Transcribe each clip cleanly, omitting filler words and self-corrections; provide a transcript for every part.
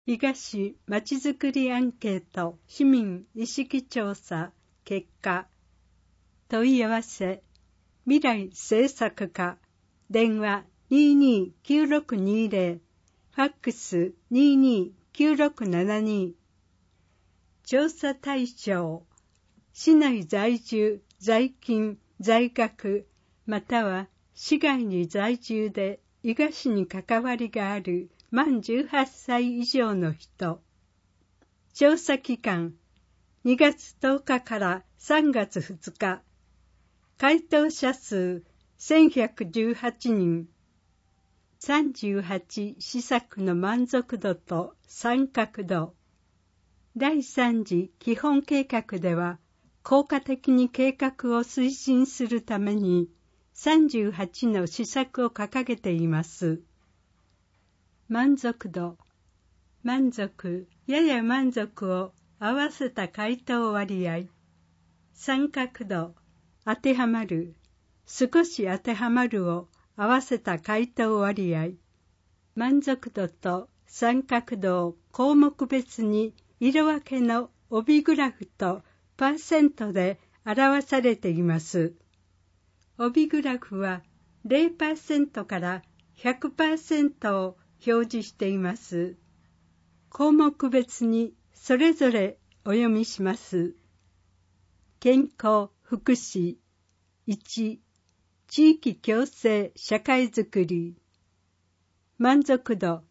伊賀市まちづくりアンケート市民意識調査結果問い合わせ未来政策課電話229620ファックス229672調査対象市内在住在勤在学または市外に在住で伊賀市に関わりがある満18歳以上の人。調査期間2月10日から3月2日。回答者数1118人。38施策の満足度と参画度。第3次基本計画では効果的に計画を推進するために38の施策を掲げています。満足度、満足、やや満足を合わせた回答割合。参画度、当てはまる、少し当てはまるを合わせた回答割合。満足度と参画度を項目別に色分けの帯グラフとパーセントで表されています。帯グラフは 0% から 100% を表示しています。項目別にそれぞれお読みします。健康・福祉1、地域共生社会づくり満足度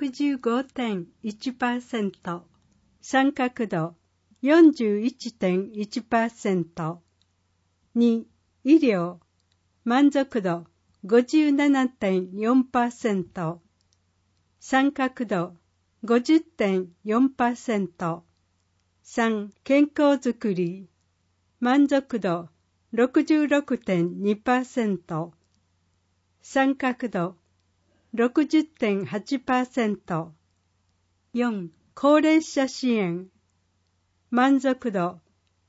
65.1%、参画度 41.1%、2、医療満足度 57.4%、参画度 50.4%、3、健康づくり満足度 66.2%、参画度 60.8%、4、高齢者支援満足度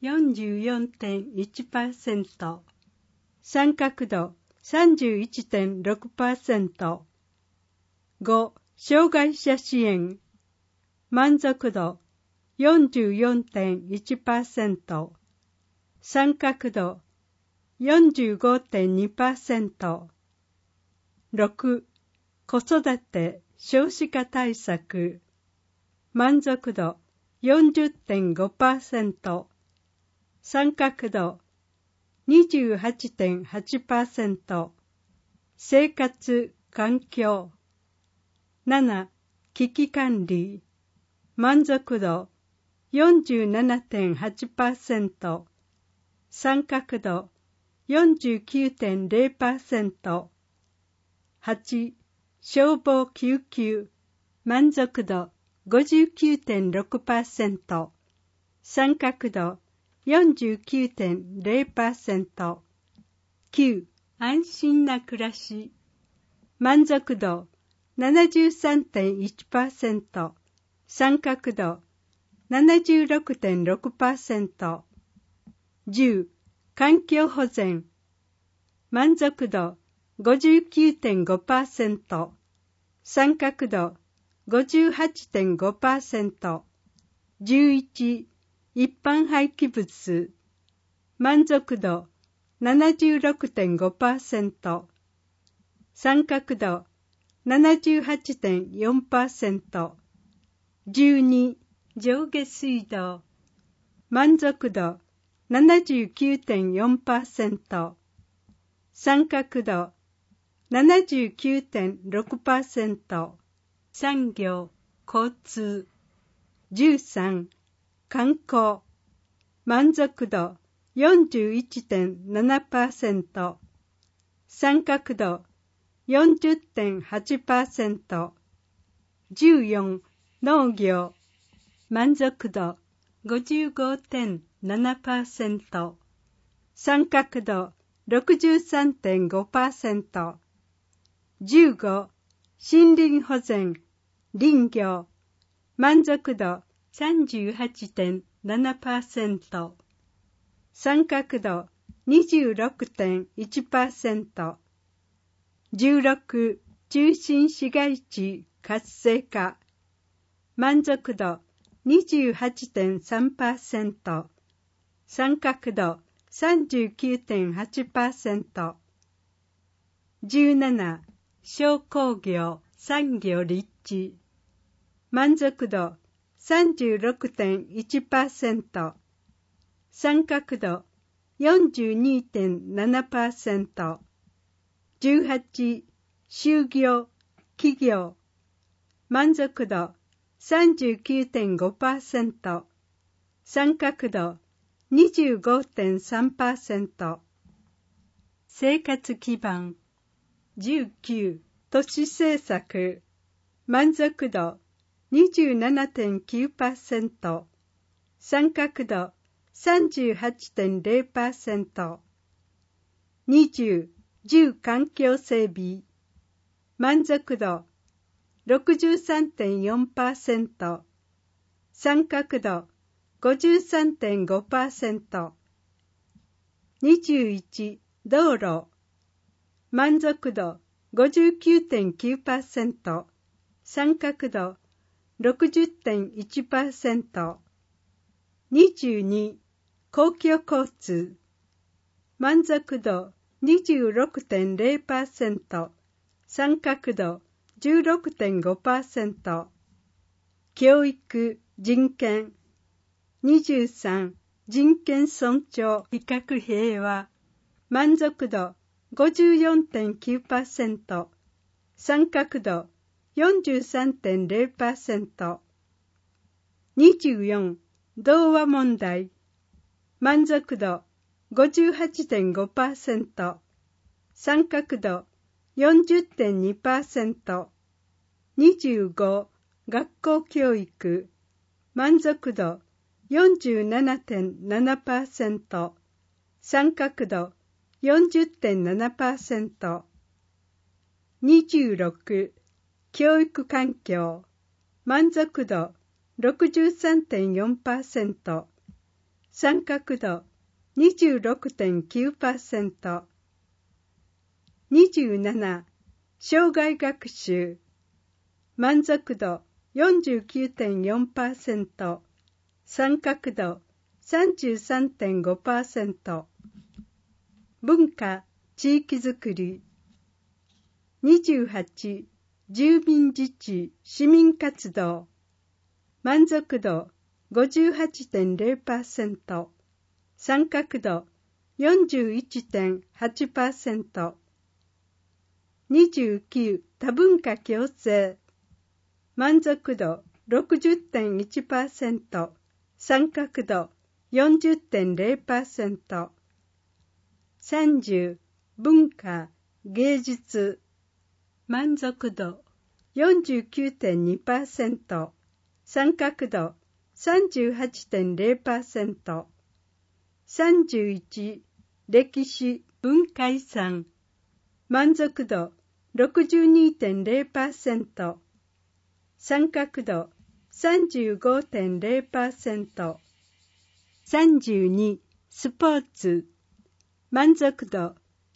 44.1%、参画度 31.6%、5、障害者支援満足度 44.1%、参画度 45.2%、6、子育て少子化対策満足度 40.5%、参画度 28.8%、生活環境7、危機管理満足度 47.8%、参画度 49.0%、8、消防救急満足度 59.6%、参画度 49.0%、9、安心な暮らし満足度 73.1%、参画度 76.6%、10、環境保全満足度 59.5%、参画度 58.5%、11、一般廃棄物満足度 76.5%、参画度 78.4%、12、上下水道満足度 79.4%、参画度 79.6%、産業・交通13、観光満足度 41.7%、参画度 40.8%、14、農業満足度 55.7%、参画度 63.5%、15、森林保全林業満足度 38.7%、参画度 26.1%、16、中心市街地活性化満足度 28.3%、参画度 39.8%。17、小工業、産業立地。満足度 36.1%、参画度 42.7%。18、就業、企業。満足度 39.5%、参画度 25.3%。生活基盤。19、都市政策。満足度 27.9%、参画度 38.0%。20、住環境整備。満足度 63.4%、参画度 53.5%。21、道路。満足度 59.9%、参画度 60.1%。22、公共交通。満足度 26.0%、参画度 16.5%。教育、人権。23、人権尊重、比較平和。満足度 54.9%、参画度 43.0%。24、童話問題。満足度 58.5%、参画度 40.2%。25、学校教育。満足度 47.7%、参画度 40.7%。26、教育環境。満足度 63.4%、参画度 26.9%。27、生涯学習。満足度 49.4%、参画度 33.5%。文化、地域づくり。28、住民自治、市民活動。満足度 58.0%、参画度 41.8%。29、多文化共生。満足度 60.1%、参画度 40.0%。30、文化、芸術。満足度 49.2%、参画度 38.0%。31、歴史、文化遺産。満足度 62.0%、参画度 35.0%。32、スポーツ。満足度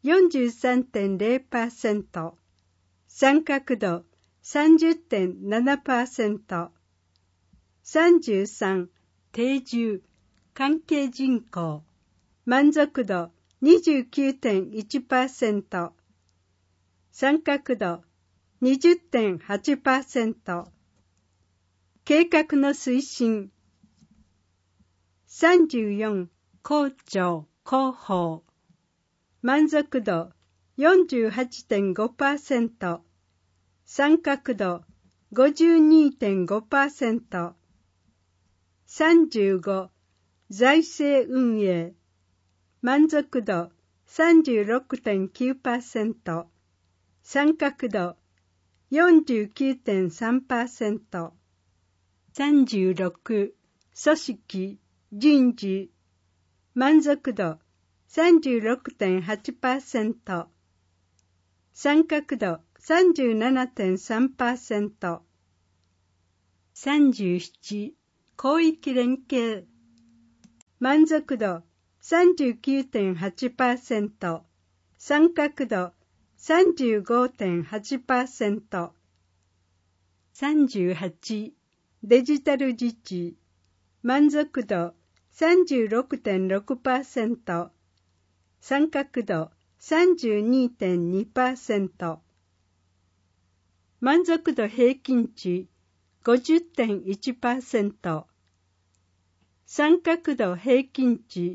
43.0%、参画度 30.7%。33、定住、関係人口。満足度 29.1%、参画度 20.8%。計画の推進。34、校長、広報。満足度 48.5%、参画度 52.5%。35、財政運営。満足度 36.9%、参画度 49.3%。36、組織、人事。満足度 36.8%、参画度 37.3%。37、広域連携。満足度 39.8%、参画度 35.8%。38、 デジタル自治、満足度 36.6%、参画度 32.2%、満足度平均値 50.1%、参画度平均値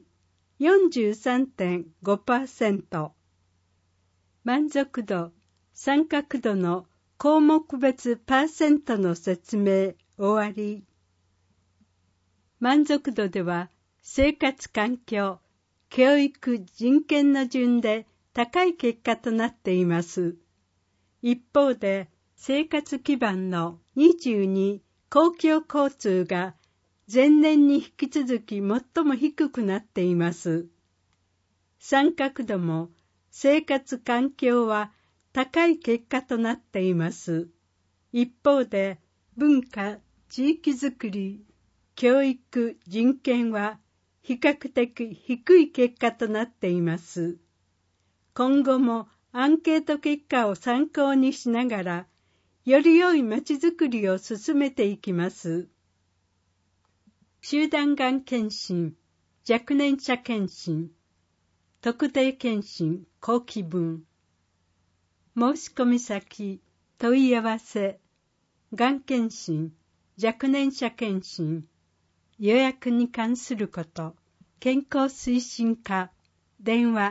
43.5%、満足度、参画度の項目別パーセントの説明終わり。満足度では生活環境、教育、人権の順で高い結果となっています。一方で生活基盤の22、公共交通が前年に引き続き最も低くなっています。参画度も生活環境は高い結果となっています。一方で文化、地域づくり、教育、人権は比較的低い結果となっています。今後もアンケート結果を参考にしながら、より良いまちづくりを進めていきます。集団がん検診、若年者検診、特定検診、後期分。申し込み先、問い合わせ、がん検診、若年者検診、予約に関すること、健康推進課、電話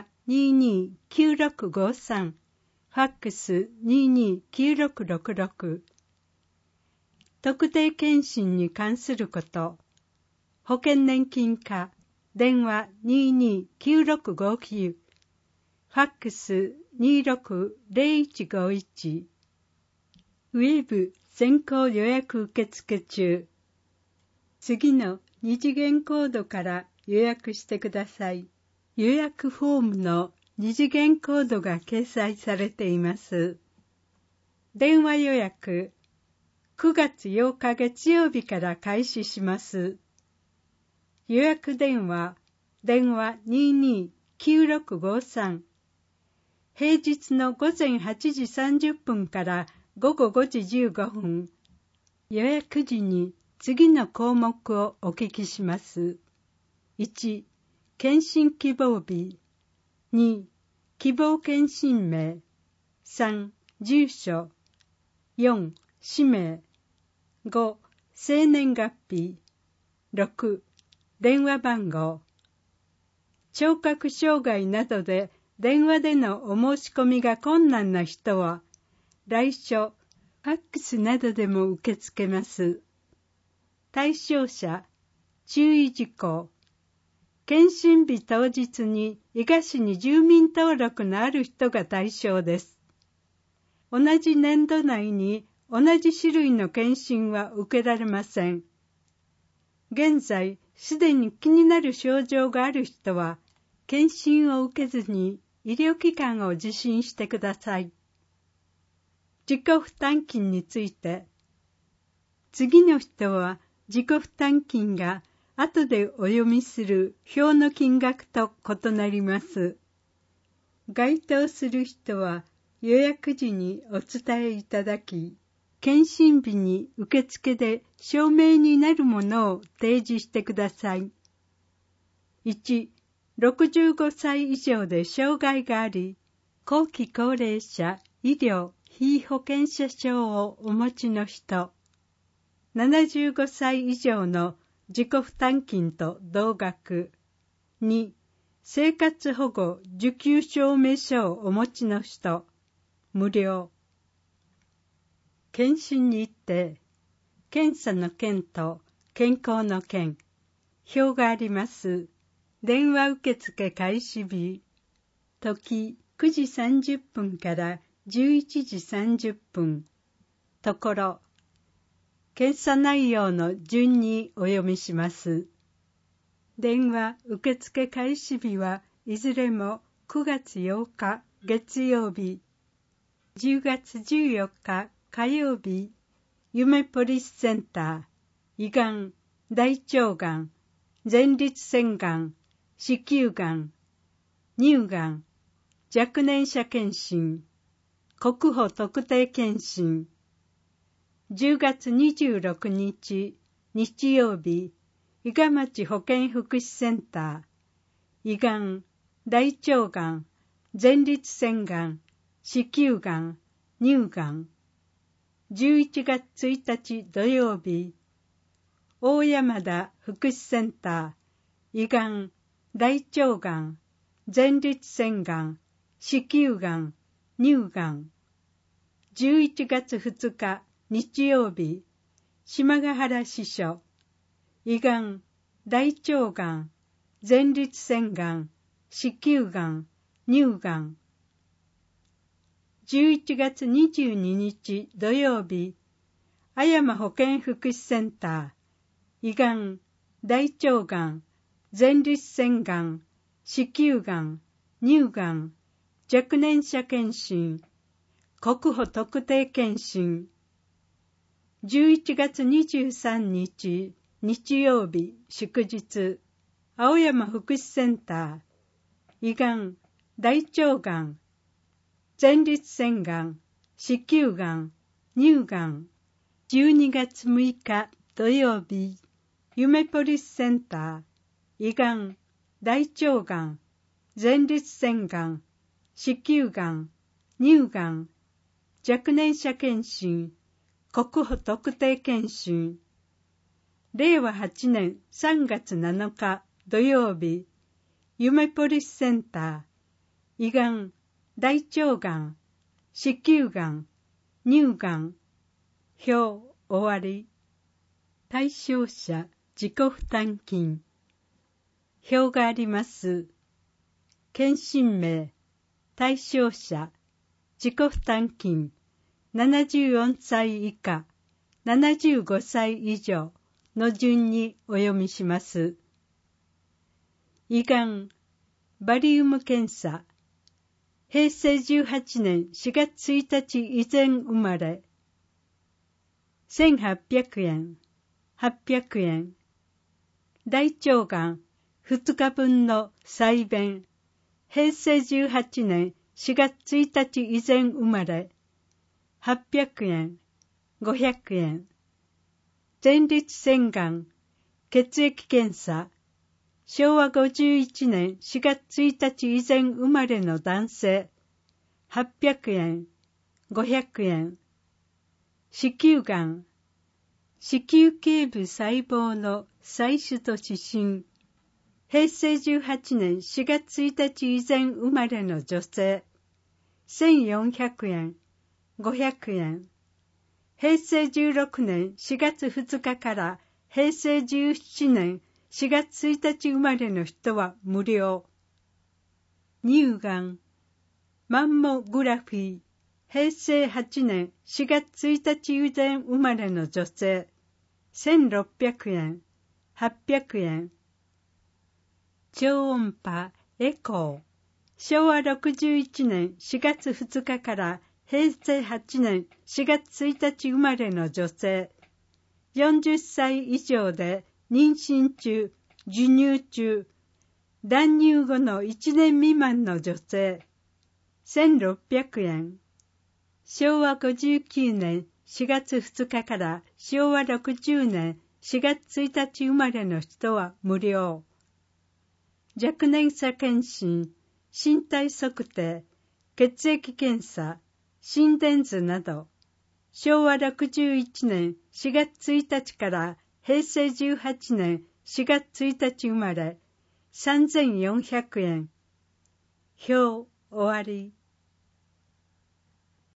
229653、ファックス229666、特定検診に関すること、保険年金課、電話229659、ファックス260151、ウェブ先行予約受付中。次の2次元コードから予約してください。予約フォームの2次元コードが掲載されています。電話予約、9月8日月曜日から開始します。予約電話229653。平日の午前8時30分から午後5時15分。予約時に次の項目をお聞きします。1、検診希望日。2、希望検診名。3、住所。4、氏名。5、生年月日。6、電話番号。聴覚障害などで電話でのお申し込みが困難な人は、来書、ファックスなどでも受け付けます。対象者、注意事項。検診日当日に伊賀市に住民登録のある人が対象です。同じ年度内に同じ種類の検診は受けられません。現在、すでに気になる症状がある人は、検診を受けずに医療機関を受診してください。自己負担金について、次の人は自己負担金が後でお読みする表の金額と異なります。該当する人は予約時にお伝えいただき、検診日に受付で証明になるものを提示してください。1、65歳以上で障害があり、後期高齢者医療被保険者証をお持ちの人、75歳以上の自己負担金と同額。2、生活保護受給証明書をお持ちの人、無料。検診日程、検査の件と健康の件、表があります。電話受付開始日、時9時30分から11時30分、ところ、検査内容の順にお読みします。電話受付開始日はいずれも9月8日月曜日、10月14日火曜日、夢ポリスセンター、胃がん、大腸がん、前立腺がん、子宮がん、乳がん、若年者検診、国保特定検診、 10月26日日曜日、伊賀町保健福祉センター、胃がん、大腸がん、前立腺がん、子宮がん、乳がん。11月1日土曜日、大山田福祉センター、胃がん、大腸がん、前立腺がん、子宮がん、乳がん。11月2日日曜日、島ヶ原支所、胃がん、大腸がん、前立腺がん、子宮がん、乳がん。11月22日土曜日、阿山保健福祉センター、胃がん、大腸がん、前立腺がん、子宮がん、乳がん、若年者検診、国保特定検診。11月23日日曜日祝日、青山福祉センター、胃がん、大腸がん、前立腺がん、子宮がん、乳がん。12月6日土曜日、夢ポリスセンター、胃がん、大腸がん、前立腺がん、子宮がん、乳がん、若年者検診、国保特定検診。令和8年3月7日土曜日、夢ポリスセンター、胃がん、大腸がん、子宮がん、乳がん。表終わり。対象者自己負担金。表があります。検診名、対象者、自己負担金、74歳以下、75歳以上の順にお読みします。胃がん、バリウム検査、平成18年4月1日以前生まれ、1800円、800円。大腸がん、2日分の細便、平成18年4月1日以前生まれ、800円、500円。前立腺がん、血液検査、昭和51年4月1日以前生まれの男性、800円、500円。子宮がん、子宮頸部細胞の採取と指針、平成18年4月1日以前生まれの女性、1400円、500円。平成16年4月2日から平成17年4月1日生まれの人は無料。乳がん、マンモグラフィー、平成8年4月1日以前生まれの女性、1600円、800円。超音波、エコー、昭和61年4月2日から平成8年4月1日生まれの女性、40歳以上で妊娠中、授乳中、断乳後の1年未満の女性、1600円。昭和59年4月2日から昭和60年4月1日生まれの人は無料。若年者検診、身体測定、血液検査、心電図など、昭和61年4月1日から平成18年4月1日生まれ、3400円。表終わり。